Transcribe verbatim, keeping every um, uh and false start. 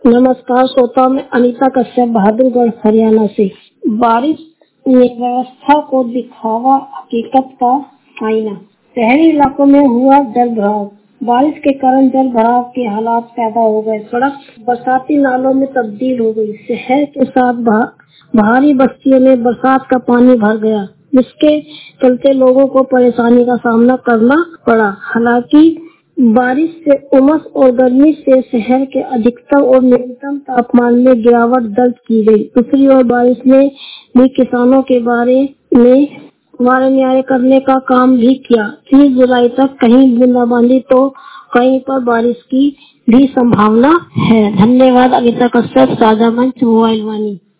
नमस्कार श्रोता, मैं अनीता कश्यप बहादुरगढ़ हरियाणा से। बारिश ने व्यवस्था को दिखावा हकीकत का आईना। शहरी इलाकों में हुआ जल भराव। बारिश के कारण जल भराव के हालात पैदा हो गए। सड़क बरसाती नालों में तब्दील हो गई। शहर के साथ बाहरी बस्तियों में बरसात का पानी भर गया, जिसके चलते लोगों को परेशानी का सामना करना पड़ा। हालांकि बारिश से उमस और गर्मी से शहर के अधिकतम और न्यूनतम तापमान में गिरावट दर्ज की गई। दूसरी ओर बारिश ने भी किसानों के बारे में बारे न्याय करने का काम भी किया। तीस जुलाई तक कहीं बूंदाबांदी तो कहीं पर बारिश की भी संभावना है। धन्यवाद। अनीता कश्यप, साझा मंच, मोबाइल वाणी।